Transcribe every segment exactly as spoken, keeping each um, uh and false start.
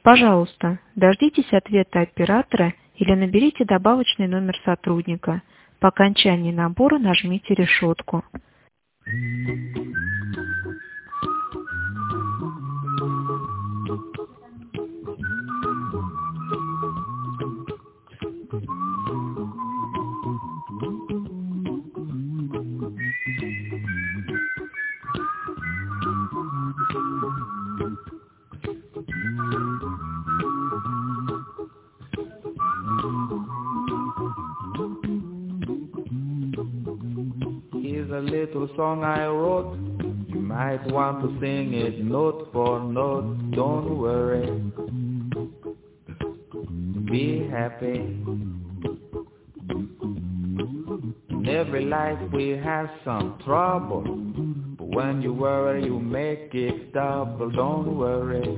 Пожалуйста, дождитесь ответа оператора или наберите добавочный номер сотрудника. По окончании набора нажмите решетку. Here's a little song I wrote. You might want to sing it note for note. Don't worry. Be happy. In every life we have some trouble. But when you worry, you make it double. Don't worry.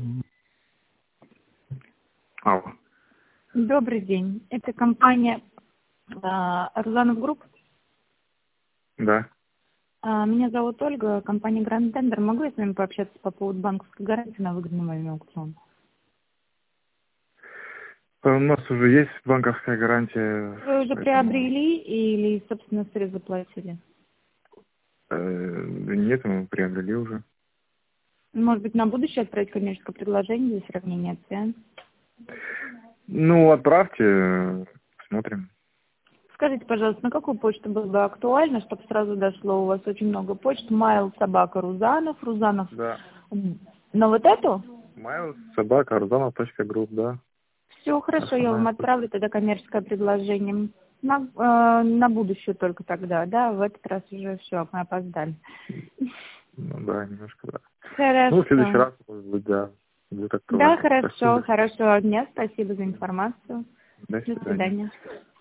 Алло. Добрый день. Это компания Рузанов Групп. Да. Меня зовут Ольга, компания Grand Tender. Могу я с вами пообщаться по поводу банковской гарантии на выгодный вами аукцион? У нас уже есть банковская гарантия. Вы уже приобрели или, собственно, средства заплатили? Э, нет, мы приобрели уже. Может быть, на будущее отправить коммерческое предложение для сравнения цен? Ну, отправьте, посмотрим. Скажите, пожалуйста, на какую почту было бы актуально, чтобы сразу дошло? У вас очень много почт. Mail, собака, Рузанов, Рузанов. Да. На вот эту? Mail, собака, Рузанов точка групп, да. Все, хорошо, я вам отправлю тогда коммерческое предложение. На, э, на будущее только тогда, да? В этот раз уже все, мы опоздали. Ну да, немножко, да. Хорошо. Ну, в следующий раз, может быть, да. Будет Да, актуально. хорошо, Спасибо. хорошего дня. Спасибо за информацию. До До свидания. свидания.